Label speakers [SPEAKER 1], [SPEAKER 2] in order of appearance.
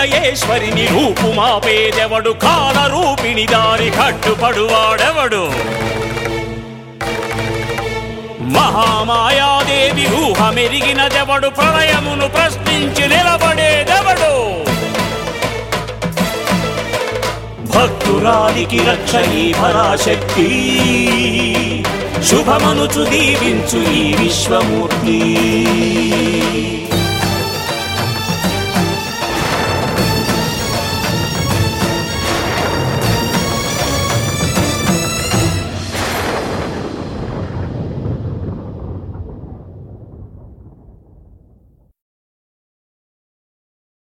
[SPEAKER 1] మహేశ్వరిని రూపుమాపేదెవడు, కాలరూపిణి దారి కట్టుపడువాడెవడు. మహామాయాదేవి ఊహమెరిగినదెవడు, ప్రళయమును ప్రశ్నించి నిలబడేదెవడు. భక్తురాలికి రక్ష ఈ పరాశక్తి, శుభమనుచు దీవించు ఈ విశ్వమూర్తి.